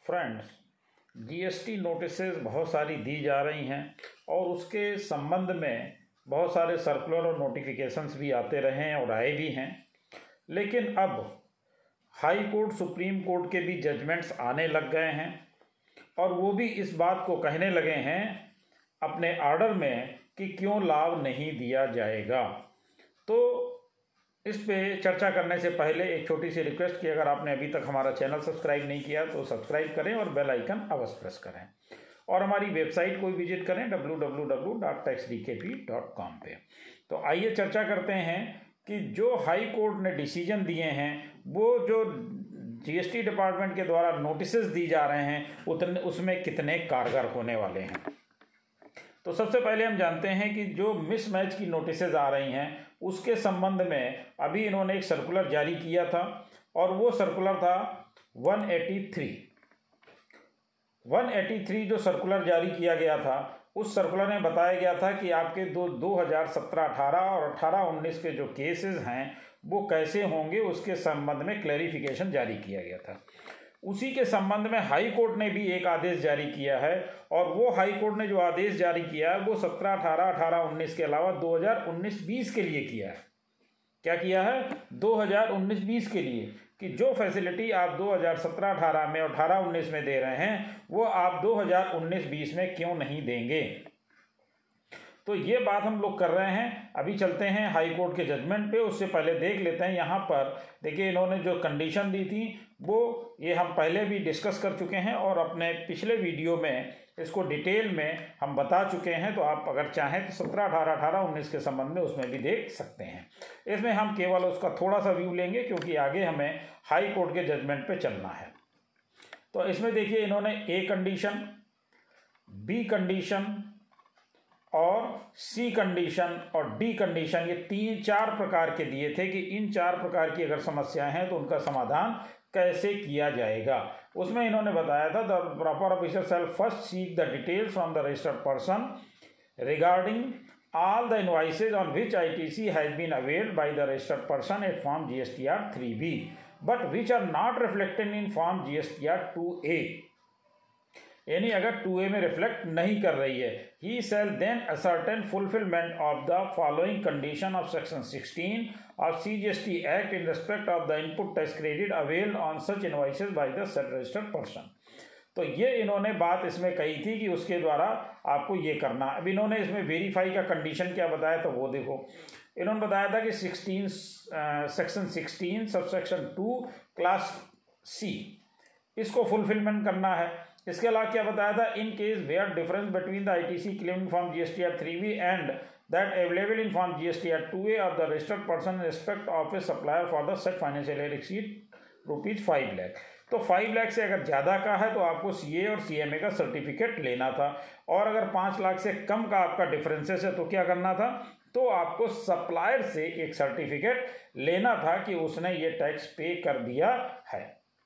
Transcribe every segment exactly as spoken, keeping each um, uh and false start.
Friends, GST notices बहुत सारी दी जा रही हैं और उसके संबंध में बहुत सारे सर्कुलर और नोटिफिकेशंस भी आते रहे हैं और आए भी हैं। लेकिन अब हाई कोर्ट, सुप्रीम कोर्ट के भी जजमेंट्स आने लग गए हैं और वो भी इस बात को कहने लगे हैं अपने आर्डर में कि क्यों लाभ नहीं दिया जाएगा। तो इस पे चर्चा करने से पहले एक छोटी सी रिक्वेस्ट कि अगर आपने अभी तक हमारा चैनल सब्सक्राइब नहीं किया तो सब्सक्राइब करें और बेल आइकन अवश्य प्रेस करें और हमारी वेबसाइट को विजिट करें W W W dot tax D K P dot com पे। तो आइए चर्चा करते हैं कि जो हाई कोर्ट ने डिसीजन दिए हैं, वो जो जीएसटी डिपार्टमेंट के द्वारा नोटिसेस दी जा रहे हैं उतने उसमें कितने कारगर होने वाले हैं। तो सबसे पहले हम जानते हैं कि जो मिसमैच की नोटिसेज आ रही हैं उसके संबंध में अभी इन्होंने एक सर्कुलर जारी किया था और वो सर्कुलर था एक सौ तिरासी। एक सौ तिरासी जो सर्कुलर जारी किया गया था, उस सर्कुलर में बताया गया था कि आपके दो दो हज़ार सत्रह अठारह और अठारह उन्नीस के जो केसेस हैं वो कैसे होंगे, उसके संबंध में क्लैरिफिकेशन जारी किया गया था। उसी के संबंध में हाई कोर्ट ने भी एक आदेश जारी किया है और वो हाई कोर्ट ने जो आदेश जारी किया है वो सत्रह अठारह अठारह उन्नीस के अलावा दो हज़ार उन्नीस बीस के लिए किया है। क्या किया है? दो हज़ार उन्नीस बीस के लिए कि जो फैसिलिटी आप दो हज़ार सत्रह अठारह में और अठारह उन्नीस में दे रहे हैं वो आप दो हज़ार उन्नीस बीस में क्यों नहीं देंगे। तो ये बात हम लोग कर रहे हैं। अभी चलते हैं हाई कोर्ट के जजमेंट पे। उससे पहले देख लेते हैं यहाँ पर, देखिए इन्होंने जो कंडीशन दी थी वो ये हम पहले भी डिस्कस कर चुके हैं और अपने पिछले वीडियो में इसको डिटेल में हम बता चुके हैं। तो आप अगर चाहें तो सत्रह अठारह अठारह उन्नीस के संबंध में उसमें भी देख सकते हैं। इसमें हम केवल उसका थोड़ा सा व्यू लेंगे क्योंकि आगे हमें हाई कोर्ट के जजमेंट पे चलना है। तो इसमें देखिए इन्होंने ए कंडीशन, बी कंडीशन और सी कंडीशन और डी कंडीशन, ये तीन चार प्रकार के दिए थे कि इन चार प्रकार की अगर समस्याएं हैं तो उनका समाधान कैसे किया जाएगा। उसमें इन्होंने बताया था the proper officer shall first seek the details from the registered person regarding all the invoices on which I T C has been availed by the registered person at Form G S T R three B but which are not reflected in Form G S T R two A, यानी अगर to ए में reflect नहीं कर रही है। He shall then ascertain fulfillment of the following condition of Section sixteen of C G S T Act in respect of the input tax credit availed on such invoices by the said registered person। तो ये इन्होंने बात इसमें कही थी कि उसके द्वारा आपको ये करना। अब इन्होंने इसमें वेरीफाई का कंडीशन क्या बताया तो वो देखो। इन्होंने बताया था कि sixteen section sixteen subsection two class C, इसको फुलफिलमेंट करना है। इसके अलावा क्या बताया था, in case where difference between the ITC claim in form GSTR three B and that available in form GSTR two A of the registered person in respect of a supplier for the said financial year exceed rupees five lakh. तो five lakh से अगर ज़्यादा का है तो आपको CA और CMA का सर्टिफिकेट लेना था, और अगर पाँच लाख से कम का आपका डिफरेंसेस है तो क्या करना था, तो आपको सप्लायर से एक सर्टिफिकेट लेना था कि उसने ये टैक्स पे कर दिया है।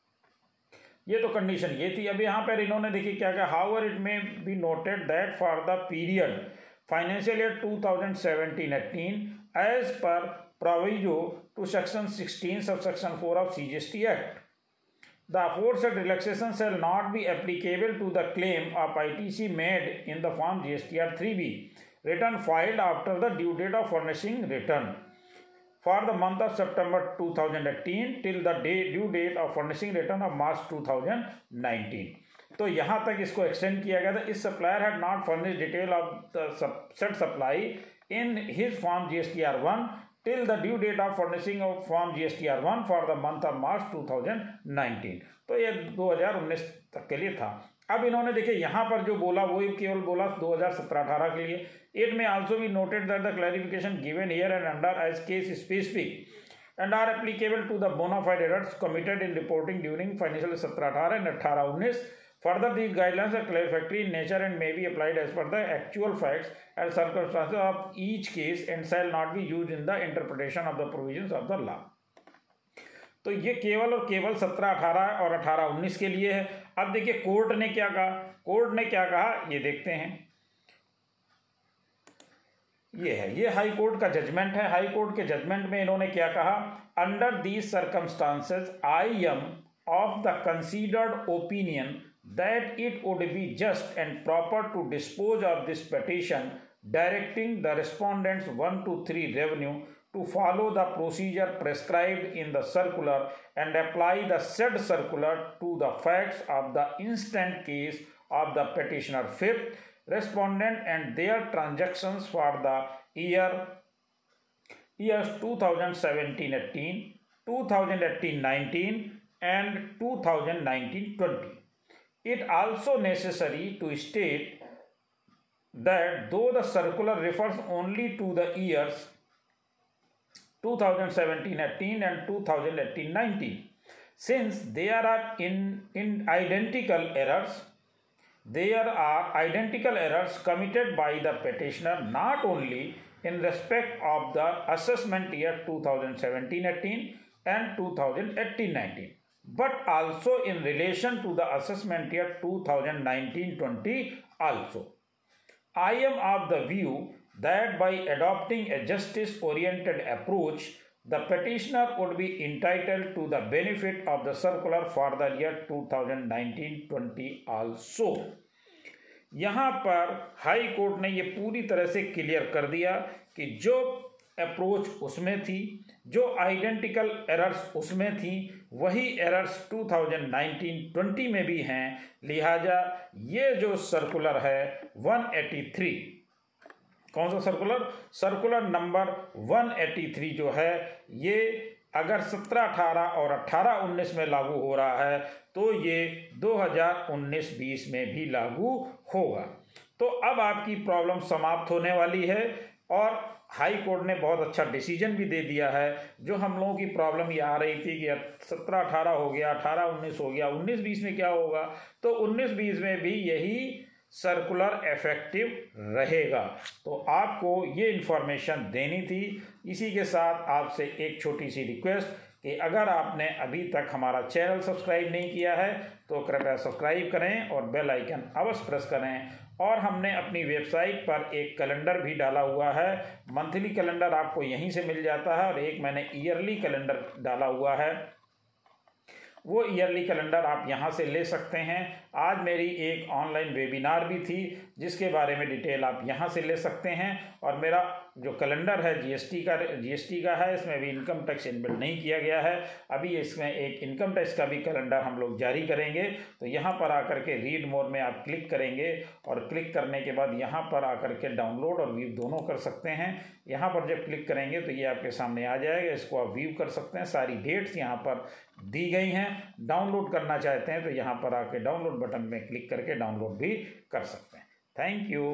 ये तो कंडीशन ये थी। अब यहाँ पर इन्होंने देखिए क्या कहा, however it may be noted that for the period financial year two thousand seventeen eighteen as per proviso to section sixteen subsection four of CGST act, the aforesaid relaxation shall not be applicable to the claim of I T C made in the form G S T R three B return filed after the due date of furnishing return for the month of September two thousand eighteen till the day due date of furnishing return of March two thousand nineteen। तो यहाँ तक इसको extend किया गया था। इस supplier had not furnish detail of the said supply in his form G S T R one till the due date of furnishing of form G S T R one for the month of March two thousand nineteen। तो ये दो हज़ार उन्नीस तक के लिए था। अब इन्होंने देखिए यहाँ पर जो बोला वो केवल बोला दो हज़ार सत्रह अठारह के लिए। It may also be noted that the clarification given here and under as case specific and are applicable to the bona fide errors committed in reporting during financial सत्रह अठारह एंड अठारह उन्नीस। Further, these guidelines are clarifactory in nature and may be applied as per the actual facts and circumstances of each case and shall not be used in the interpretation of the provisions of the law। तो ये केवल और केवल सत्रह अठारह और अठारह उन्नीस के लिए है। अब देखिए कोर्ट ने क्या कहा, कोर्ट ने क्या कहा ये देखते हैं। ये है, ये हाई कोर्ट का जजमेंट है। हाई कोर्ट के जजमेंट में इन्होंने क्या कहा, under these circumstances I am of the considered opinion that it would be just and proper to dispose of this petition, directing the respondents one to three revenue to follow the procedure prescribed in the circular and apply the said circular to the facts of the instant case of the petitioner. Fifth, respondent and their transactions for the year years two thousand seventeen eighteen, two thousand eighteen nineteen and two thousand nineteen twenty. It also necessary to state that though the circular refers only to the years two thousand seventeen eighteen and two thousand eighteen nineteen, since there are in, in identical errors, there are identical errors committed by the petitioner not only in respect of the assessment year two thousand seventeen eighteen and two thousand eighteen nineteen, but also in relation to the assessment year two thousand nineteen twenty also. I am of the view that by adopting a justice-oriented approach, the petitioner would be entitled to the benefit of the circular for the year two thousand nineteen twenty also. यहाँ पर high court ने ये पूरी तरह से clear कर दिया कि जो अप्रोच उसमें थी, जो आइडेंटिकल एरर्स उसमें थी, वही errors two thousand nineteen twenty में भी हैं। लिहाजा ये जो सर्कुलर है वन एटी थ्री, कौन सा circular? Circular number one eighty three जो है ये अगर सत्रह अठारह और अठारह उन्नीस में लागू हो रहा है तो ये दो हज़ार उन्नीस बीस में भी लागू होगा। तो अब आपकी प्रॉब्लम समाप्त होने वाली है और हाई कोर्ट ने बहुत अच्छा डिसीजन भी दे दिया है। जो हम लोगों की प्रॉब्लम ये आ रही थी कि सत्रह अठारह हो गया, अठारह उन्नीस हो गया, उन्नीस बीस में क्या होगा, तो उन्नीस बीस में भी यही सर्कुलर इफेक्टिव रहेगा। तो आपको ये इन्फॉर्मेशन देनी थी। इसी के साथ आपसे एक छोटी सी रिक्वेस्ट कि अगर आपने अभी तक हमारा चैनल सब्सक्राइब नहीं किया है तो कृपया सब्सक्राइब करें और बेल आइकन अवश्य प्रेस करें। और हमने अपनी वेबसाइट पर एक कैलेंडर भी डाला हुआ है। मंथली कैलेंडर आपको यहीं से मिल जाता है और एक मैंने ईयरली कैलेंडर डाला हुआ है, वो ईयरली कैलेंडर आप यहाँ से ले सकते हैं। आज मेरी एक ऑनलाइन वेबिनार भी थी जिसके बारे में डिटेल आप यहाँ से ले सकते हैं। और मेरा जो कैलेंडर है जीएसटी का जीएसटी का है, इसमें भी इनकम टैक्स इनबिल्ट नहीं किया गया है। अभी इसमें एक इनकम टैक्स का भी कैलेंडर हम लोग जारी करेंगे। तो यहाँ पर आकर के रीड मोर में आप क्लिक करेंगे और क्लिक करने के बाद यहाँ पर आकर के डाउनलोड और व्यू दोनों कर सकते हैं। यहाँ पर जब क्लिक करेंगे तो ये आपके सामने आ जाएगा, इसको आप व्यू कर सकते हैं। सारी डेट्स यहाँ पर दी गई हैं। डाउनलोड करना चाहते हैं तो यहाँ पर आके डाउनलोड बटन में क्लिक करके डाउनलोड भी कर सकते हैं। Thank you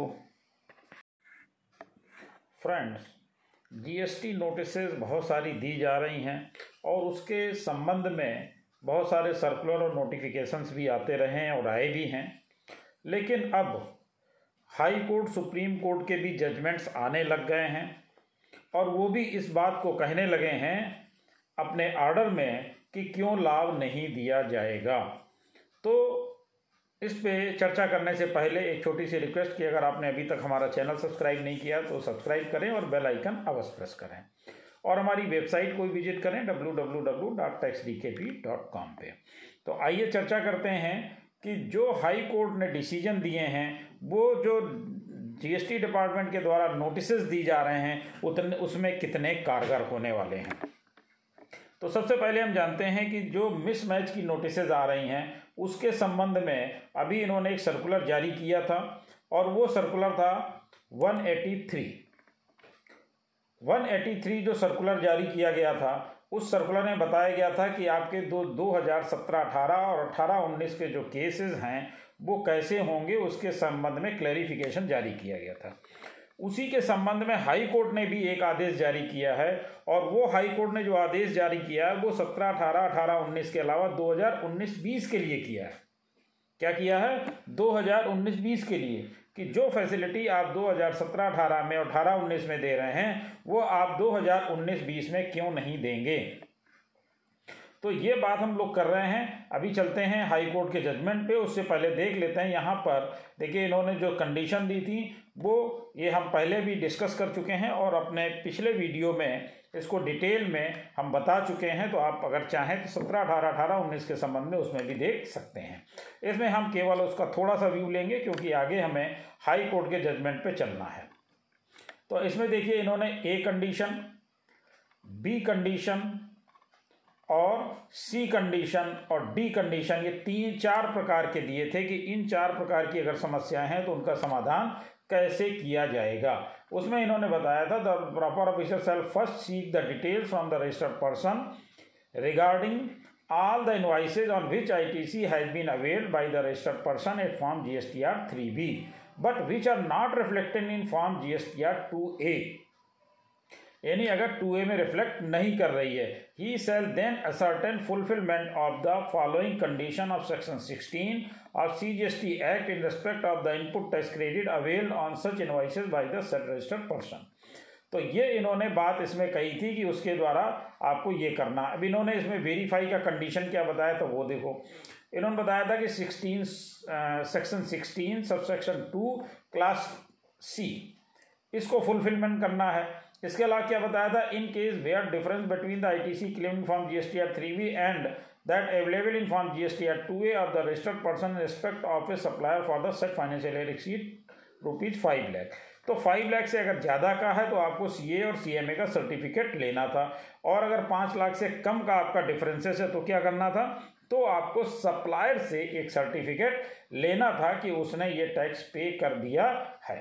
friends. GST notices बहुत सारी दी जा रही हैं और उसके संबंध में बहुत सारे सर्कुलर और नोटिफिकेशंस भी आते रहे हैं और आए भी हैं। लेकिन अब हाई कोर्ट, सुप्रीम कोर्ट के भी जजमेंट्स आने लग गए हैं और वो भी इस बात को कहने लगे हैं अपने ऑर्डर में कि क्यों लाभ नहीं दिया जाएगा। तो इस पे चर्चा करने से पहले एक छोटी सी रिक्वेस्ट कि अगर आपने अभी तक हमारा चैनल सब्सक्राइब नहीं किया तो सब्सक्राइब करें और बेल आइकन अवश्य प्रेस करें और हमारी वेबसाइट को विजिट करें W W W dot tax D K T dot com पे। तो आइए चर्चा करते हैं कि जो हाई कोर्ट ने डिसीजन दिए हैं, वो जो जीएसटी डिपार्टमेंट के द्वारा नोटिसेस दी जा रहे हैं उतने उसमें कितने कारगर होने वाले हैं। तो सबसे पहले हम जानते हैं कि जो मिसमैच की नोटिसेज आ रही हैं उसके संबंध में अभी इन्होंने एक सर्कुलर जारी किया था और वो सर्कुलर था one eighty three. One eighty three जो सर्कुलर जारी किया गया था, उस सर्कुलर में बताया गया था कि आपके दो दो हज़ार सत्रह अठारह और अठारह उन्नीस के जो केसेस हैं वो कैसे होंगे, उसके संबंध में क्लैरिफिकेशन जारी किया गया था। उसी के संबंध में हाई कोर्ट ने भी एक आदेश जारी किया है और वो हाई कोर्ट ने जो आदेश जारी किया है वो सत्रह अठारह अठारह उन्नीस के अलावा दो हज़ार उन्नीस बीस के लिए किया है। क्या किया है? दो हज़ार उन्नीस बीस के लिए कि जो फैसिलिटी आप दो हज़ार सत्रह अठारह में और अठारह उन्नीस में दे रहे हैं वो आप दो हज़ार उन्नीस बीस में क्यों नहीं देंगे। तो ये बात हम लोग कर रहे हैं। अभी चलते हैं हाई कोर्ट के जजमेंट पे। उससे पहले देख लेते हैं यहाँ पर देखिए इन्होंने जो कंडीशन दी थी वो ये हम पहले भी डिस्कस कर चुके हैं और अपने पिछले वीडियो में इसको डिटेल में हम बता चुके हैं। तो आप अगर चाहें तो सत्रह अठारह अठारह उन्नीस के संबंध में उसमें भी देख सकते हैं। इसमें हम केवल उसका थोड़ा सा व्यू लेंगे क्योंकि आगे हमें हाई कोर्ट के जजमेंट पे चलना है। तो इसमें देखिए इन्होंने ए कंडीशन, बी कंडीशन और सी कंडीशन और डी कंडीशन, ये तीन चार प्रकार के दिए थे कि इन चार प्रकार की अगर समस्याएं हैं तो उनका समाधान कैसे किया जाएगा। उसमें इन्होंने बताया था the proper officer shall first seek the details from the registered person regarding all the invoices on which I T C has been availed by the registered person at Form G S T R three B but which are not reflected in Form G S T R two A, यानी अगर to ए में reflect नहीं कर रही है। He shall then ascertain fulfillment of the following condition of section sixteen of C G S T Act in respect of the input tax credit availed on such invoices by the said registered person। तो ये इन्होंने बात इसमें कही थी कि उसके द्वारा आपको ये करना। अब इन्होंने इसमें वेरीफाई का कंडीशन क्या बताया, तो वो देखो इन्होंने बताया था कि sixteen section sixteen sub section two class C, इसको फुलफिलमेंट करना है। इसके अलावा क्या बताया था, in case where difference between the I T C claim form G S T R three B and that available in form G S T R two A of the registered person in respect of a supplier for the said financial year exceed rupees five lakh. तो five lakh से अगर ज़्यादा का है तो आपको CA और CMA का सर्टिफिकेट लेना था, और अगर पाँच लाख से कम का आपका डिफरेंसेस है तो क्या करना था, तो आपको सप्लायर से एक सर्टिफिकेट लेना था कि उसने ये टैक्स पे कर दिया है।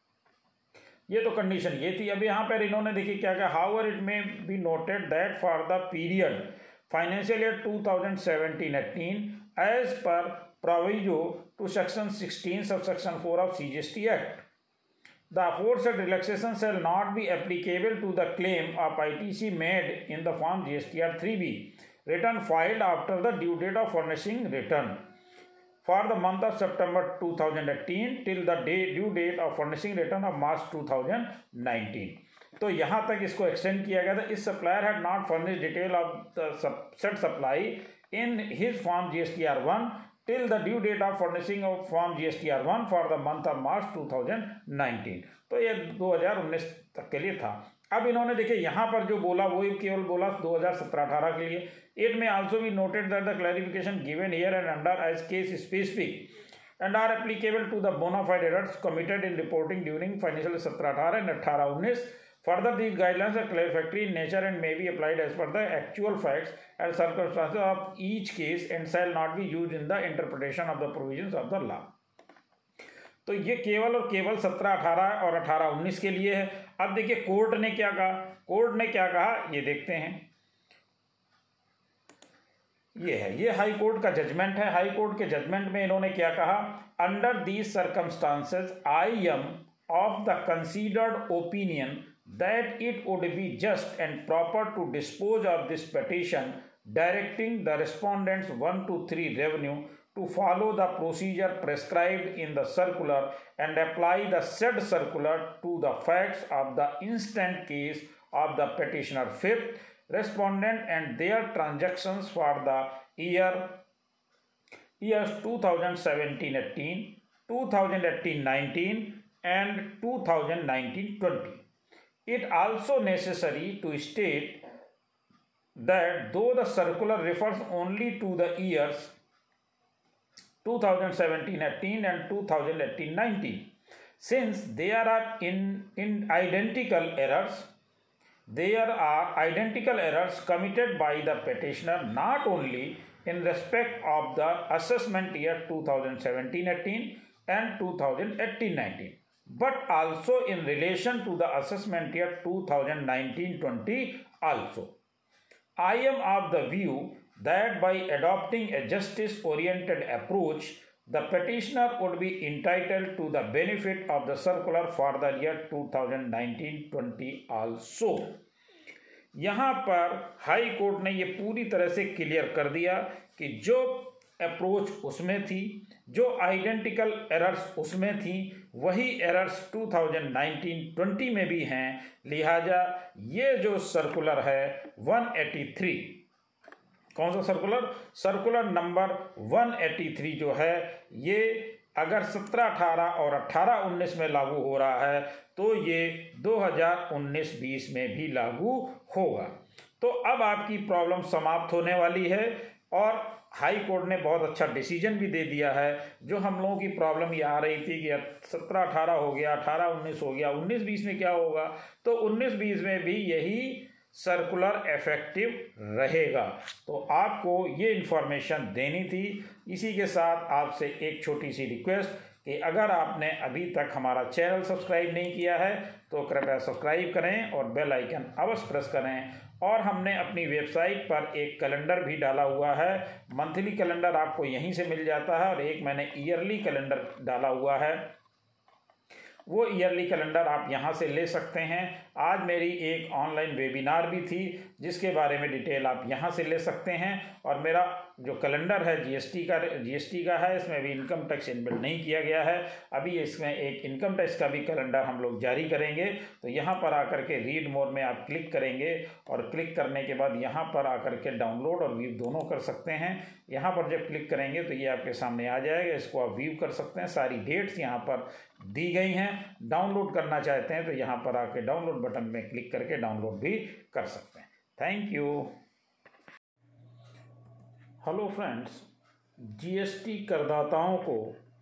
ये तो कंडीशन ये थी। अब यहाँ पर इन्होंने देखिए क्या कहा, however it may be noted that for the period financial year two thousand seventeen eighteen as per proviso to section sixteen sub section four of C G S T act, the aforesaid relaxation shall not be applicable to the claim of I T C made in the form G S T R three B return filed after the due date of furnishing return for the month of September two thousand eighteen till the day due date of furnishing return of March two thousand nineteen। तो यहाँ तक इसको extend किया गया था। इस supplier had not furnish detail of the said supply in his form G S T R one till the due date of furnishing of form G S T R one for the month of March two thousand nineteen। तो ये दो हज़ार उन्नीस तक के लिए था। अब इन्होंने देखिए यहाँ पर जो बोला वो केवल बोला दो हज़ार सत्रह अठारह के लिए। It may also be noted that the clarification given here and under as case specific and are applicable to the bona fide errors committed in reporting during financial सत्रह अठारह एंड अठारह उन्नीस। Further, these guidelines are clarificatory in nature and may be applied as per the actual facts and circumstances of each case and shall not be used in the interpretation of the provisions of the law। तो ये केवल और केवल सत्रह अठारह और अठारह उन्नीस के लिए है। अब देखिए कोर्ट ने क्या कहा, कोर्ट ने क्या कहा ये देखते हैं। ये है, ये हाई कोर्ट का जजमेंट है। हाई कोर्ट के जजमेंट में इन्होंने क्या कहा, under these circumstances I am of the considered opinion that it would be just and proper to dispose of this petition directing the respondents one to three revenue to follow the procedure prescribed in the circular and apply the said circular to the facts of the instant case of the petitioner fifth respondent and their transactions for the year years two thousand seventeen eighteen, two thousand eighteen nineteen and two thousand nineteen twenty। It also necessary to state that though the circular refers only to the years two thousand seventeen eighteen and two thousand eighteen nineteen, since there are in, in identical errors, there are identical errors committed by the petitioner not only in respect of the assessment year two thousand seventeen eighteen and two thousand eighteen nineteen, but also in relation to the assessment year two thousand nineteen twenty also. I am of the view that by adopting a justice-oriented approach, the petitioner would be entitled to the benefit of the circular for the year two thousand nineteen twenty also। यहाँ पर high court ने ये पूरी तरह से clear कर दिया कि जो अप्रोच उसमें थी, जो आइडेंटिकल एरर्स उसमें थी, वही errors two thousand nineteen twenty में भी हैं। लिहाजा ये जो सर्कुलर है वन एटी थ्री, कौन सा circular, circular number one eighty three जो है, ये अगर सत्रह अठारह और अठारह उन्नीस में लागू हो रहा है तो ये दो हज़ार उन्नीस बीस में भी लागू होगा। तो अब आपकी प्रॉब्लम समाप्त होने वाली है और हाई कोर्ट ने बहुत अच्छा डिसीजन भी दे दिया है। जो हम लोगों की प्रॉब्लम ये आ रही थी कि सत्रह अठारह हो गया, अठारह उन्नीस हो गया, उन्नीस बीस में क्या होगा, तो उन्नीस बीस में भी यही सर्कुलर इफेक्टिव रहेगा। तो आपको ये इन्फॉर्मेशन देनी थी। इसी के साथ आपसे एक छोटी सी रिक्वेस्ट कि अगर आपने अभी तक हमारा चैनल सब्सक्राइब नहीं किया है तो कृपया सब्सक्राइब करें और बेल आइकन अवश्य प्रेस करें। और हमने अपनी वेबसाइट पर एक कैलेंडर भी डाला हुआ है। मंथली कैलेंडर आपको यहीं से मिल जाता है और एक मैंने ईयरली कैलेंडर डाला हुआ है, वो ईयरली कैलेंडर आप यहाँ से ले सकते हैं। आज मेरी एक ऑनलाइन वेबिनार भी थी जिसके बारे में डिटेल आप यहाँ से ले सकते हैं। और मेरा जो कैलेंडर है जीएसटी का जीएसटी का है, इसमें भी इनकम टैक्स इनबिल्ड नहीं किया गया है। अभी इसमें एक इनकम टैक्स का भी कैलेंडर हम लोग जारी करेंगे। तो यहाँ पर आकर के रीड मोर में आप क्लिक करेंगे और क्लिक करने के बाद यहाँ पर आकर के डाउनलोड और व्यू दोनों कर सकते हैं। यहाँ पर जब क्लिक करेंगे तो ये आपके सामने आ जाएगा, इसको आप व्यू कर सकते हैं। सारी डेट्स यहाँ पर दी गई हैं। डाउनलोड करना चाहते हैं तो यहाँ पर आके डाउनलोड बटन में क्लिक करके डाउनलोड भी कर सकते हैं। Thank you. Hello friends, GST करदाताओं को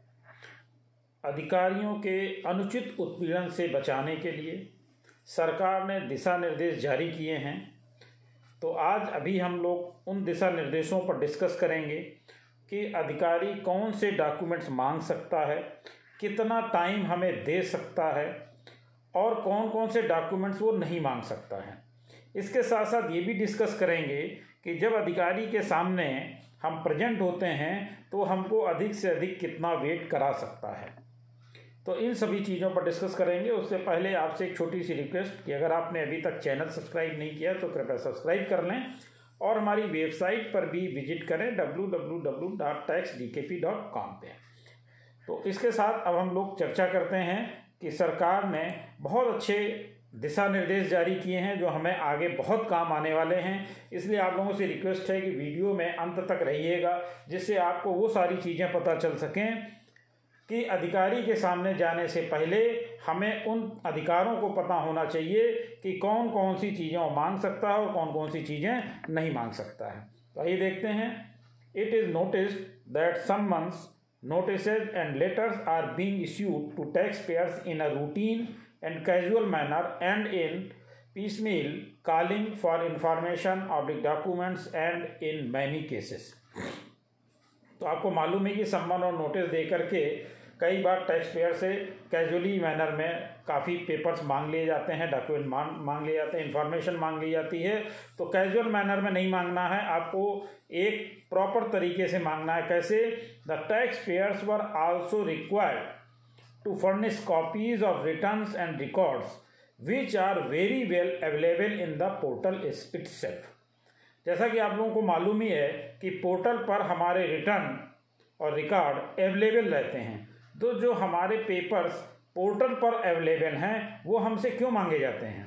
अधिकारियों के अनुचित उत्पीड़न से बचाने के लिए सरकार ने दिशा निर्देश जारी किए हैं। तो आज अभी हम लोग उन दिशा निर्देशों पर डिस्कस करेंगे कि अधिकारी कौन से डॉक्यूमेंट्स मांग सकता है, कितना टाइम हमें दे सकता है और कौन कौन से डॉक्यूमेंट्स वो नहीं मांग सकता है। इसके साथ साथ ये भी डिस्कस करेंगे कि जब अधिकारी के सामने हम प्रेजेंट होते हैं तो हमको अधिक से अधिक कितना वेट करा सकता है। तो इन सभी चीज़ों पर डिस्कस करेंगे। उससे पहले आपसे एक छोटी सी रिक्वेस्ट कि अगर आपने अभी तक चैनल सब्सक्राइब नहीं किया तो कृपया सब्सक्राइब कर लें और हमारी वेबसाइट पर भी विजिट करें W W W dot tax D K P dot com पे। तो इसके साथ अब हम लोग चर्चा करते हैं कि सरकार ने बहुत अच्छे दिशा निर्देश जारी किए हैं जो हमें आगे बहुत काम आने वाले हैं। इसलिए आप लोगों से रिक्वेस्ट है कि वीडियो में अंत तक रहिएगा, जिससे आपको वो सारी चीज़ें पता चल सकें कि अधिकारी के सामने जाने से पहले हमें उन अधिकारों को पता होना चाहिए कि कौन कौन सी चीज़ें वो मांग सकता है और कौन कौन सी चीज़ें नहीं मांग सकता है। तो आइए देखते हैं। It is noticed that some months notices and letters are being issued to taxpayers in a routine and casual manner and in piecemeal, calling for information of the documents and in many cases। तो आपको मालूम है कि सम्मन और notice दे करके कई बार टैक्स पेयर से कैजुअली मैनर में काफ़ी पेपर्स मांग लिए जाते हैं, डॉक्यूमेंट मांग मांग लिए जाते हैं, इन्फॉर्मेशन मांग ली जाती है। तो कैजुअल मैनर में नहीं मांगना है, आपको एक प्रॉपर तरीके से मांगना है। कैसे? The tax payers were also required to furnish copies of returns and records which are very well available in the portal itself. जैसा कि आप लोगों को मालूम ही है कि पोर्टल पर हमारे रिटर्न और रिकॉर्ड अवेलेबल रहते हैं। तो जो हमारे पेपर्स पोर्टल पर अवेलेबल हैं वो हमसे क्यों मांगे जाते हैं?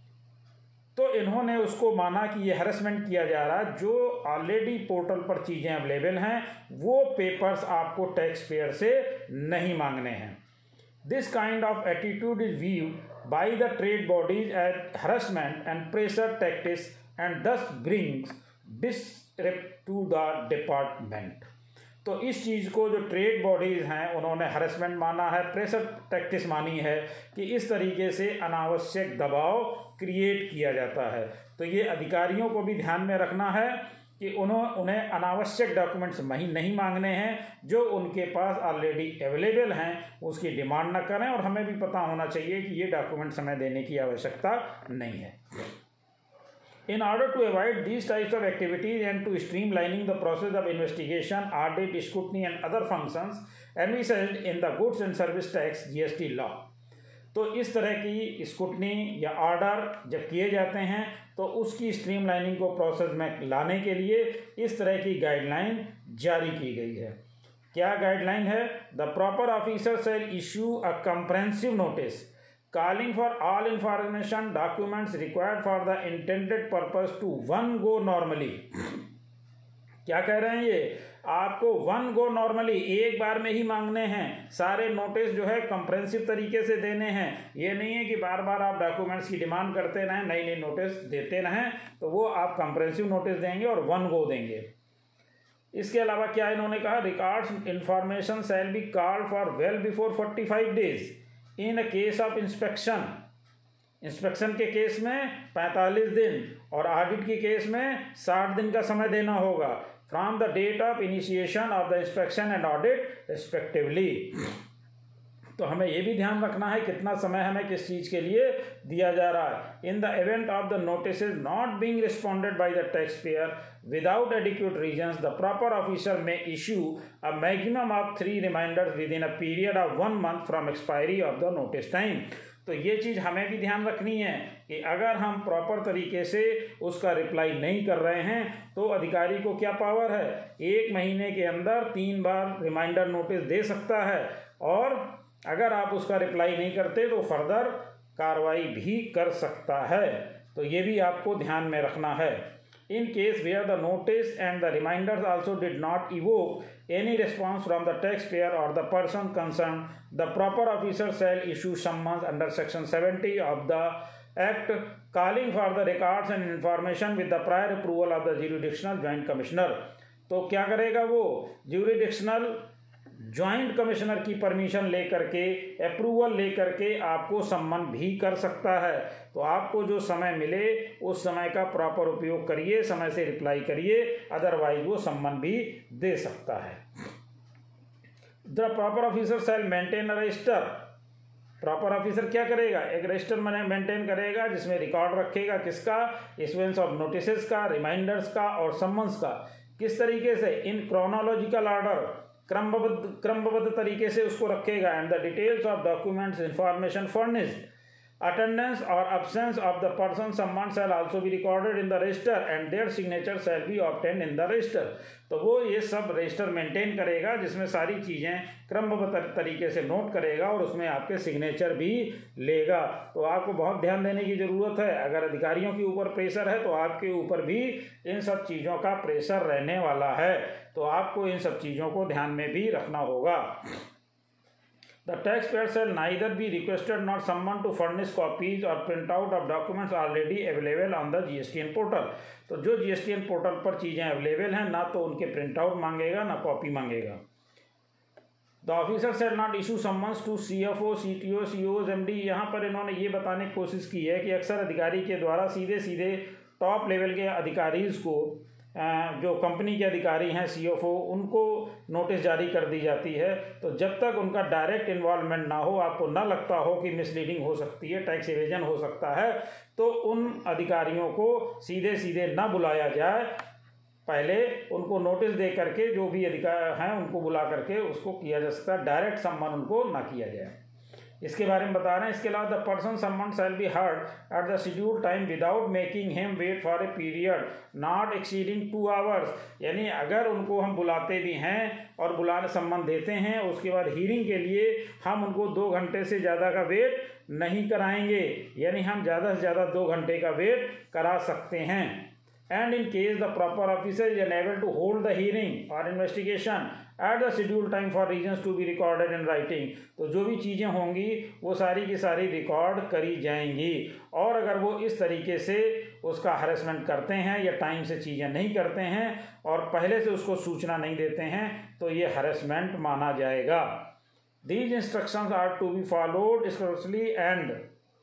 तो इन्होंने उसको माना कि ये हैरेसमेंट किया जा रहा है। जो ऑलरेडी पोर्टल पर चीज़ें अवेलेबल हैं वो पेपर्स आपको टैक्स पेयर से नहीं मांगने हैं। This kind of attitude is view by the trade bodies at harassment and pressure tactics and thus brings disrespect to the department. तो इस चीज़ को जो ट्रेड बॉडीज़ हैं उन्होंने हरेसमेंट माना है, प्रेशर टैक्टिस मानी है कि इस तरीके से अनावश्यक दबाव क्रिएट किया जाता है। तो ये अधिकारियों को भी ध्यान में रखना है कि उन्होंने उन्हें अनावश्यक डॉक्यूमेंट्स नहीं नहीं मांगने हैं, जो उनके पास ऑलरेडी अवेलेबल हैं उसकी डिमांड न करें। और हमें भी पता होना चाहिए कि ये डॉक्यूमेंट्स हमें देने की आवश्यकता नहीं है। In order to avoid these types of activities and to streamlining the process of investigation, audit, scrutiny and other functions envisaged in the Goods and Service Tax G S T law, तो इस तरह की scrutiny या order जब किए जाते हैं तो उसकी स्ट्रीमलाइनिंग को प्रोसेस में लाने के लिए इस तरह की गाइडलाइन जारी की गई है। क्या गाइडलाइन है? The proper officer shall issue a comprehensive notice calling for all information documents required for the intended purpose to one go normally। क्या कह रहे हैं ये? आपको वन गो नॉर्मली एक बार में ही मांगने हैं। सारे नोटिस जो है कंप्रेहेंसिव तरीके से देने हैं। ये नहीं है कि बार बार आप डॉक्यूमेंट्स की डिमांड करते रहें, नई नई नोटिस देते रहें। तो वो आप कंप्रेहेंसिव नोटिस देंगे और वन गो देंगे। इसके अलावा क्या इन्होंने कहा, records information shall be called for well before forty five days in a case of inspection. Inspection के केस में पैंतालीस दिन और ऑडिट के केस में साठ दिन का समय देना होगा, from the date of initiation of the inspection and audit respectively. तो हमें ये भी ध्यान रखना है कितना समय हमें किस चीज़ के लिए दिया जा रहा है। In the event of the notice not being responded by the tax payer without adequate reasons, the proper officer may issue a maximum of three reminders within a period of one month from expiry of the notice time. तो ये चीज़ हमें भी ध्यान रखनी है कि अगर हम प्रॉपर तरीके से उसका रिप्लाई नहीं कर रहे हैं तो अधिकारी को क्या पावर है, एक महीने के अंदर तीन बार रिमाइंडर नोटिस दे सकता है, और अगर आप उसका रिप्लाई नहीं करते तो फर्दर कार्रवाई भी कर सकता है। तो ये भी आपको ध्यान में रखना है। In case where the notice and the reminders also did not evoke any response from the tax payer or the person concern, the proper officer shall issue summons under section seventy of the act calling for the records and information with the prior approval of the jurisdictional joint commissioner. तो क्या करेगा वो, jurisdictional joint commissioner की permission लेकर के, approval लेकर के आपको सम्मन भी कर सकता है। तो आपको जो समय मिले उस समय का प्रॉपर उपयोग करिए, समय से रिप्लाई करिए, अदरवाइज वो सम्मन भी दे सकता है। The proper officer shall maintain a register. Proper officer क्या करेगा, एक रजिस्टर मेंटेन करेगा जिसमें रिकॉर्ड रखेगा किसका, इशुएंस ऑफ नोटिसेस का, रिमाइंडर्स का और सम्मन्स का। किस तरीके से, इन क्रोनोलॉजिकल ऑर्डर, क्रमबद्ध क्रमबद्ध तरीके से उसको रखेगा। And the details of documents information furnished, attendance और absence of the person summoned shall also be recorded in the register and their signature shall be obtained in the register। तो वो ये सब रजिस्टर मेंटेन करेगा जिसमें सारी चीज़ें क्रमबद्ध तरीके से नोट करेगा और उसमें आपके सिग्नेचर भी लेगा। तो आपको बहुत ध्यान देने की ज़रूरत है। अगर अधिकारियों के ऊपर प्रेशर है तो आपके ऊपर भी इन सब चीज़ों का प्रेशर रहने वाला है, तो आपको इन सब चीज़ों को ध्यान में भी रखना होगा। The taxpayer shall neither be requested nor summoned to furnish copies or printout of documents already available on the G S T N portal। तो जो G S T N portal पर चीज़ें अवेलेबल हैं ना तो उनके प्रिंट आउट मांगेगा ना कॉपी मांगेगा। The officer shall not issue summons to C F O, C T O, C O S, M D। यहाँ पर इन्होंने ये बताने की कोशिश की है कि अक्सर अधिकारी के द्वारा सीधे सीधे टॉप लेवल के अधिकारीज को, जो कंपनी के अधिकारी हैं सी एफ ओ, उनको नोटिस जारी कर दी जाती है। तो जब तक उनका डायरेक्ट इन्वॉल्वमेंट ना हो, आपको ना लगता हो कि मिसलीडिंग हो सकती है, टैक्स एवेजन हो सकता है, तो उन अधिकारियों को सीधे सीधे ना बुलाया जाए। पहले उनको नोटिस दे करके जो भी अधिकारी हैं उनको बुला करके उसको किया जा सकता है, डायरेक्ट सम्मान उनको ना किया जाए। इसके बारे में बता रहे हैं। इसके अलावा the person summon shall be heard at the schedule time without making him wait for a period not exceeding two hours. यानी अगर उनको हम बुलाते भी हैं और बुलाने सम्मन देते हैं, उसके बाद हीयरिंग के लिए हम उनको दो घंटे से ज़्यादा का वेट नहीं कराएंगे, यानी हम ज़्यादा से ज़्यादा दो घंटे का वेट करा सकते हैं। And in case the proper officer is unable to hold the hearing or investigation at the scheduled time for reasons to be recorded in writing, तो जो भी चीज़ें होंगी वो सारी की सारी रिकॉर्ड करी जाएंगी। और अगर वो इस तरीके से उसका हरेसमेंट करते हैं या टाइम से चीज़ें नहीं करते हैं और पहले से उसको सूचना नहीं देते हैं तो ये हरेसमेंट माना जाएगा। These instructions are to be followed strictly and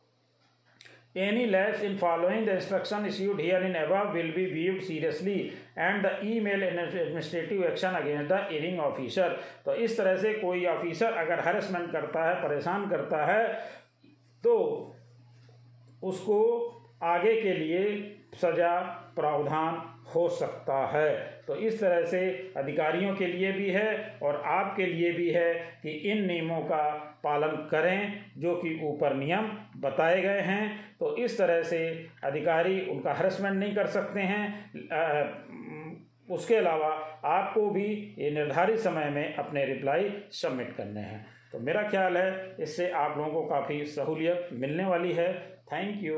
any lapse in following the instruction issued herein above will be viewed seriously and the email administrative action against the erring officer। तो इस तरह से कोई officer अगर harassment करता है, परेशान करता है, तो उसको आगे के लिए सज़ा प्रावधान हो सकता है। तो इस तरह से अधिकारियों के लिए भी है और आपके लिए भी है कि इन नियमों का पालन करें जो कि ऊपर नियम बताए गए हैं। तो इस तरह से अधिकारी उनका हरेसमेंट नहीं कर सकते हैं। आ, उसके अलावा आपको भी ये निर्धारित समय में अपने रिप्लाई सबमिट करने हैं। तो मेरा ख्याल है इससे आप लोगों को काफ़ी सहूलियत मिलने वाली है। Thank you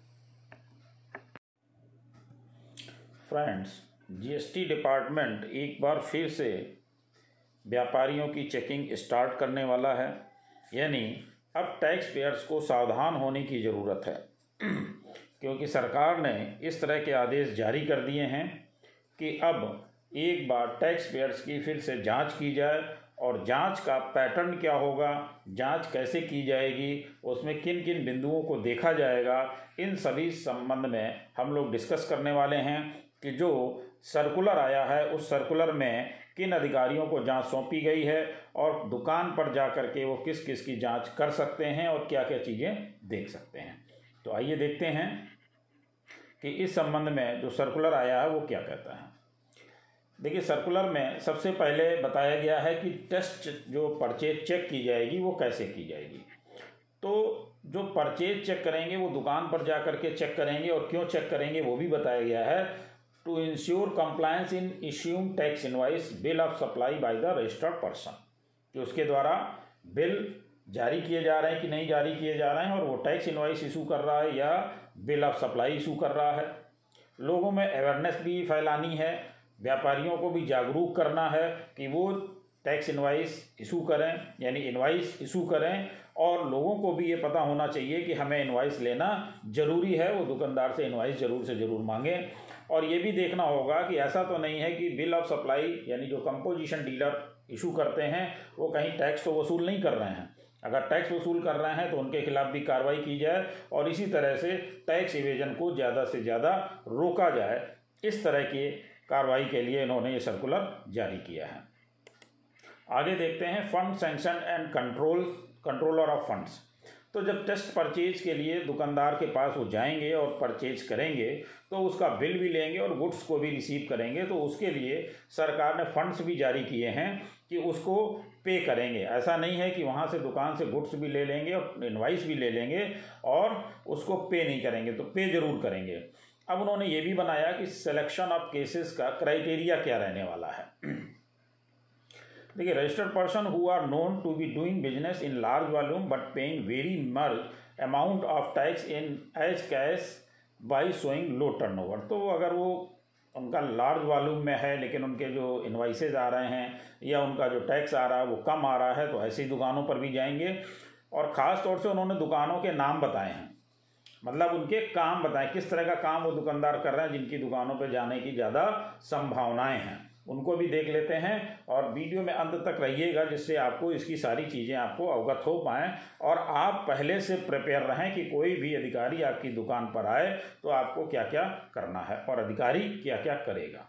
friends. GST department एक बार फिर से व्यापारियों की चेकिंग स्टार्ट करने वाला है, यानी अब टैक्स पेयर्स को सावधान होने की ज़रूरत है क्योंकि सरकार ने इस तरह के आदेश जारी कर दिए हैं कि अब एक बार टैक्स पेयर्स की फिर से जांच की जाए और जांच का पैटर्न क्या होगा, जांच कैसे की जाएगी, उसमें किन किन बिंदुओं को देखा जाएगा, इन सभी संबंध में हम लोग डिस्कस करने वाले हैं कि जो सर्कुलर आया है उस सर्कुलर में किन अधिकारियों को जांच सौंपी गई है और दुकान पर जा कर के वो किस किस की जांच कर सकते हैं और क्या क्या चीज़ें देख सकते हैं। तो आइए देखते हैं कि इस संबंध में जो सर्कुलर आया है वो क्या कहता है। देखिए, सर्कुलर में सबसे पहले बताया गया है कि टेस्ट जो परचेज चेक की जाएगी वो कैसे की जाएगी। तो जो परचेज चेक करेंगे वो दुकान पर जा कर के चेक करेंगे और क्यों चेक करेंगे वो भी बताया गया है। To ensure compliance in issuing tax invoice bill of supply by the registered person, कि उसके द्वारा बिल जारी किए जा रहे हैं कि नहीं जारी किए जा रहे हैं और वो टैक्स इनवाइस इशू कर रहा है या बिल ऑफ सप्लाई इशू कर रहा है। लोगों में अवेयरनेस भी फैलानी है, व्यापारियों को भी जागरूक करना है कि वो टैक्स इनवाइस इशू करें, यानी इनवाइस इशू करें, और लोगों को भी ये पता होना चाहिए कि हमें इनवाइस लेना ज़रूरी है, वो दुकानदार से इनवाइस ज़रूर से ज़रूर मांगें। और ये भी देखना होगा कि ऐसा तो नहीं है कि बिल ऑफ सप्लाई यानी जो कंपोजिशन डीलर इशू करते हैं वो कहीं टैक्स तो वसूल नहीं कर रहे हैं। अगर टैक्स वसूल कर रहे हैं तो उनके खिलाफ भी कार्रवाई की जाए और इसी तरह से टैक्स इवेजन को ज़्यादा से ज़्यादा रोका जाए। इस तरह की कार्रवाई के लिए इन्होंने ये सर्कुलर जारी किया है। आगे देखते हैं fund sanction and control controller of funds. तो जब टेस्ट परचेज के लिए दुकानदार के पास वो जाएंगे और परचेज करेंगे तो उसका बिल भी लेंगे और गुड्स को भी रिसीव करेंगे, तो उसके लिए सरकार ने फंड्स भी जारी किए हैं कि उसको पे करेंगे। ऐसा नहीं है कि वहाँ से दुकान से गुड्स भी ले लेंगे और इनवाइस भी ले लेंगे और उसको पे नहीं करेंगे, तो पे ज़रूर करेंगे। अब उन्होंने ये भी बनाया कि सिलेक्शन ऑफ केसेस का क्राइटेरिया क्या रहने वाला है। देखिए, registered person who are known to be doing business in large volume but paying very much amount of tax in as cash by showing low turnover. तो अगर वो उनका लार्ज वॉल्यूम में है लेकिन उनके जो इनवाइसेज आ रहे हैं या उनका जो टैक्स आ रहा है वो कम आ रहा है, तो ऐसी दुकानों पर भी जाएंगे। और ख़ास तौर से उन्होंने दुकानों के नाम बताए हैं, मतलब उनके काम बताएं, किस तरह का काम वो दुकानदार कर रहे हैं, जिनकी दुकानों पर जाने की ज़्यादा संभावनाएं हैं, उनको भी देख लेते हैं। और वीडियो में अंत तक रहिएगा जिससे आपको इसकी सारी चीज़ें आपको अवगत हो पाएँ और आप पहले से प्रिपेयर रहें कि कोई भी अधिकारी आपकी दुकान पर आए तो आपको क्या क्या करना है और अधिकारी क्या क्या करेगा।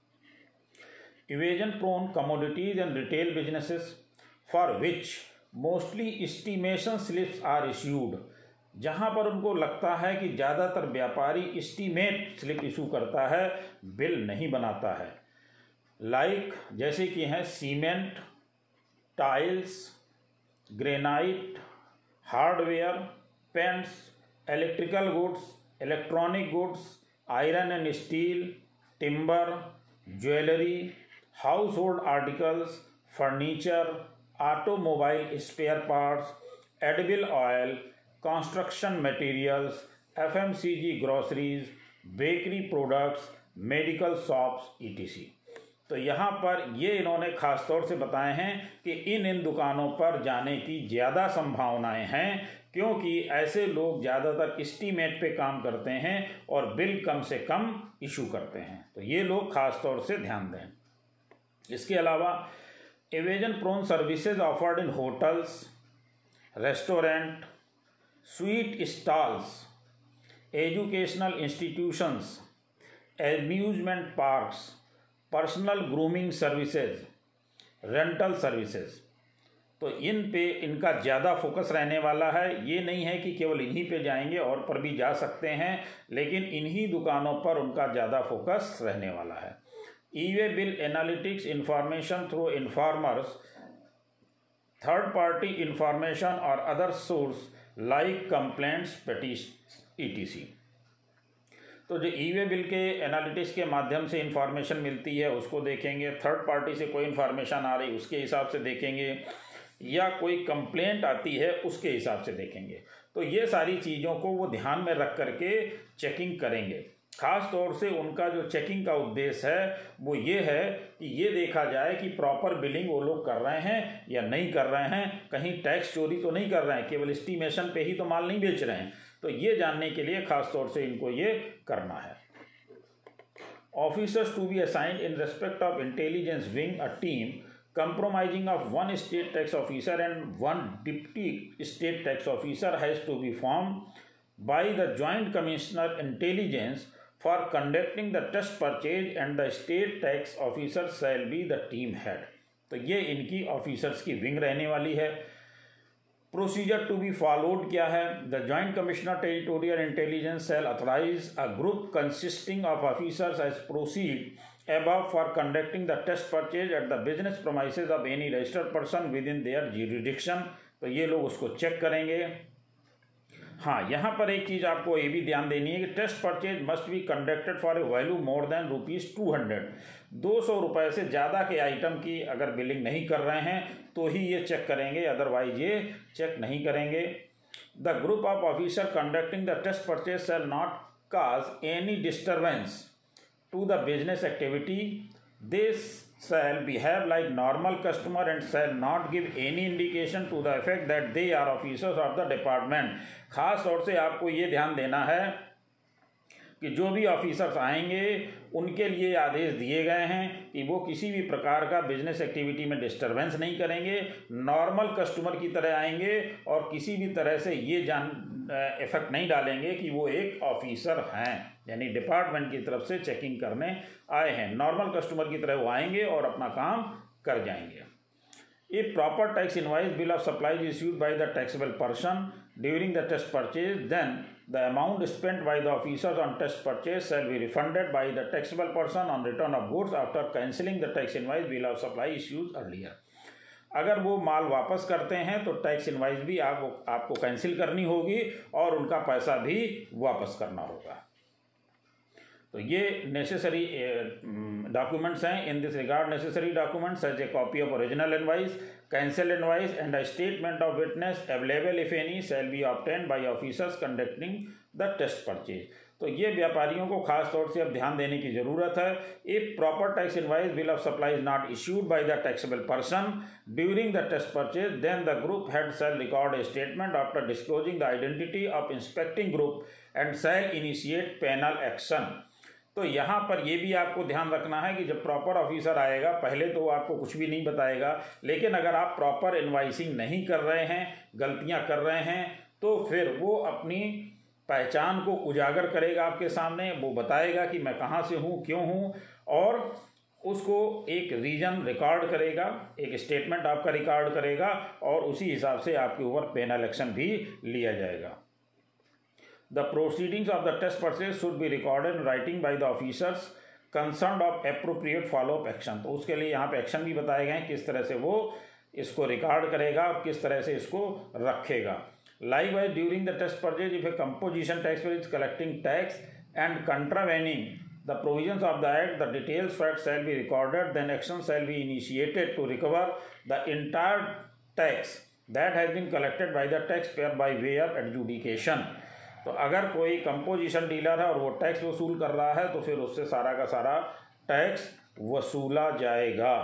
Evasion prone commodities and retail businesses for which mostly estimation slips are issued. जहाँ पर उनको लगता है कि ज़्यादातर व्यापारी एस्टीमेट स्लिप इशू करता है, बिल नहीं बनाता है। लाइक like, जैसे कि हैं cement, tiles, granite, hardware, paints, electrical goods, electronic goods, iron and steel, timber, jewellery, household articles, furniture, automobile spare parts, edible oil, construction materials, FMCG groceries, bakery products, medical shops E T C. तो यहाँ पर ये इन्होंने ख़ास तौर से बताए हैं कि इन इन दुकानों पर जाने की ज़्यादा संभावनाएं हैं, क्योंकि ऐसे लोग ज़्यादातर एस्टीमेट पे काम करते हैं और बिल कम से कम इशू करते हैं। तो ये लोग ख़ास तौर से ध्यान दें। इसके अलावा evasion prone services offered in hotels, restaurant, sweet stalls, educational institutions, amusement parks, personal grooming services, rental services. तो इन पे इनका ज़्यादा फोकस रहने वाला है। ये नहीं है कि केवल इन्हीं पे जाएंगे, और पर भी जा सकते हैं, लेकिन इन्हीं दुकानों पर उनका ज़्यादा फोकस रहने वाला है। E way bill analytics information through informers, third party information और other source like complaints, petition E T C. तो जो ई वे बिल के एनालिटिक्स के माध्यम से इन्फॉर्मेशन मिलती है उसको देखेंगे, थर्ड पार्टी से कोई इन्फॉर्मेशन आ रही उसके हिसाब से देखेंगे, या कोई कंप्लेंट आती है उसके हिसाब से देखेंगे। तो ये सारी चीज़ों को वो ध्यान में रख करके चेकिंग करेंगे। ख़ास तौर से उनका जो चेकिंग का उद्देश्य है वो ये है कि ये देखा जाए कि प्रॉपर बिलिंग वो लोग कर रहे हैं या नहीं कर रहे हैं, कहीं टैक्स चोरी तो नहीं कर रहे हैं, केवल एस्टीमेशन पे ही तो माल नहीं बेच रहे हैं। तो ये जानने के लिए ख़ास तौर से इनको ये करना है। Officers to be assigned in respect of intelligence wing a team comprising of one state tax officer and one deputy state tax officer has to be formed by the Joint Commissioner Intelligence for conducting the test purchase and the state tax officer shall be the team head. तो ये इनकी officers की wing रहने वाली है. Procedure to be followed क्या है? The joint commissioner territorial intelligence shall authorize a group consisting of officers as proceed above for conducting the test purchase at the business premises of any registered person within their jurisdiction. तो ये लोग उसको check करेंगे. हाँ, यहाँ पर एक चीज़ आपको ये भी ध्यान देनी है कि test purchase must be conducted for a value more than rupees two hundred. दो सौ रुपये से ज़्यादा के आइटम की अगर बिलिंग नहीं कर रहे हैं तो ही ये चेक करेंगे, अदरवाइज ये चेक नहीं करेंगे. The group of officer conducting the test purchase shall not cause any disturbance to the business activity. They shall behave like normal customer and shall not give any indication to the effect that they are officers of the department. खास तौर से आपको ये ध्यान देना है कि जो भी ऑफिसर्स आएंगे उनके लिए आदेश दिए गए हैं कि वो किसी भी प्रकार का बिजनेस एक्टिविटी में डिस्टरबेंस नहीं करेंगे, नॉर्मल कस्टमर की तरह आएंगे और किसी भी तरह से ये जान इफेक्ट नहीं डालेंगे कि वो एक ऑफिसर हैं, यानी डिपार्टमेंट की तरफ से चेकिंग करने आए हैं. नॉर्मल कस्टमर की तरह वो आएंगे और अपना काम कर जाएंगे. If proper tax invoice bill of supply is issued by the taxable person during the test purchase, then the amount spent by the officers on test purchase shall be refunded by the taxable person on return of goods after cancelling the tax invoice bill of supply issued earlier. अगर वो माल वापस करते हैं तो tax invoice भी आपको आपको cancel करनी होगी और उनका पैसा भी वापस करना होगा. तो ये नेसेसरी डॉक्यूमेंट्स हैं. In this regard necessary documents such a copy of original invoice, cancel invoice and a statement of witness available if any shall be obtained by officers conducting the test purchase. तो ये व्यापारियों को खास तौर से अब ध्यान देने की ज़रूरत है. If proper tax invoice bill of supply is not issued by the taxable person during the test purchase, then the group head shall record a statement after disclosing the identity of inspecting group and shall initiate penal action. तो यहाँ पर ये भी आपको ध्यान रखना है कि जब प्रॉपर ऑफिसर आएगा पहले तो आपको कुछ भी नहीं बताएगा, लेकिन अगर आप प्रॉपर इनवाइसिंग नहीं कर रहे हैं, गलतियाँ कर रहे हैं, तो फिर वो अपनी पहचान को उजागर करेगा आपके सामने. वो बताएगा कि मैं कहाँ से हूँ, क्यों हूँ, और उसको एक रीजन रिकॉर्ड करेगा, एक स्टेटमेंट आपका रिकॉर्ड करेगा और उसी हिसाब से आपके ऊपर पेनल एक्शन भी लिया जाएगा. The proceedings of the test purchase should be recorded in writing by the officers concerned of appropriate follow-up action. तो उसके लिए यहाँ पे एक्शन भी बताए गए हैं किस तरह से वो इसको रिकॉर्ड करेगा और किस तरह से इसको रखेगा. Likewise, during the test purchase, if a composition taxpayer is collecting tax and contravening the provisions of the act, the details facts shall be recorded. Then action shall be initiated to recover the entire tax that has been collected by the taxpayer by way of adjudication. तो अगर कोई composition dealer है और वो tax वसूल कर रहा है तो फिर उससे सारा का सारा टैक्स वसूला जाएगा.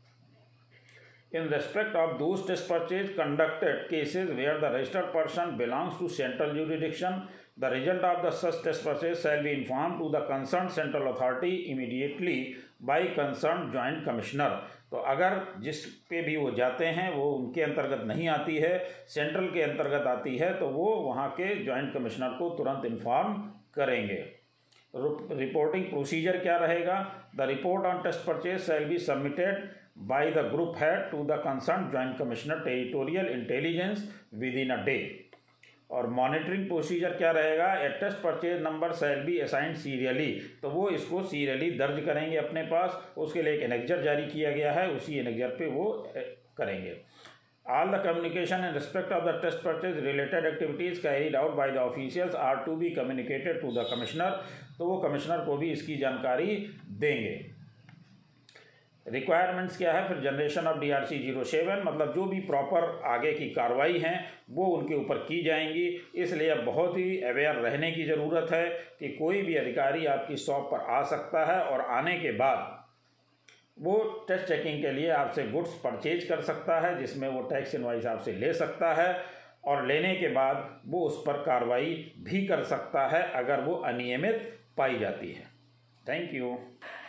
In respect of those test purchase conducted cases where the registered person belongs to central jurisdiction, the result of the such test purchase shall be informed to the concerned central authority immediately by concerned joint commissioner. तो अगर जिस पे भी वो जाते हैं वो उनके अंतर्गत नहीं आती है, सेंट्रल के अंतर्गत आती है, तो वो वहाँ के जॉइंट कमिश्नर को तुरंत इन्फॉर्म करेंगे. रिपोर्टिंग प्रोसीजर क्या रहेगा? The report on test purchase shall be submitted by the group head to the concerned joint commissioner territorial intelligence within a day. और मॉनिटरिंग प्रोसीजर क्या रहेगा? A test purchase number shall be assigned serially. तो वो इसको serially दर्ज करेंगे अपने पास. उसके लिए एक एनेक्जर जारी किया गया है, उसी एनेक्जर पे वो करेंगे. All the communication in respect of the test purchase related activities carried out by the officials are to be communicated to the commissioner. तो वो कमिश्नर को भी इसकी जानकारी देंगे. रिक्वायरमेंट्स क्या है? फिर generation of D R C zero seven, मतलब जो भी प्रॉपर आगे की कार्रवाई हैं वो उनके ऊपर की जाएंगी. इसलिए अब बहुत ही अवेयर रहने की ज़रूरत है कि कोई भी अधिकारी आपकी शॉप पर आ सकता है और आने के बाद वो टेस्ट चेकिंग के लिए आपसे गुड्स परचेज कर सकता है, जिसमें वो टैक्स इनवाइस आपसे ले सकता है और लेने के बाद वो उस पर कार्रवाई भी कर सकता है अगर वो अनियमित पाई जाती है. Thank you.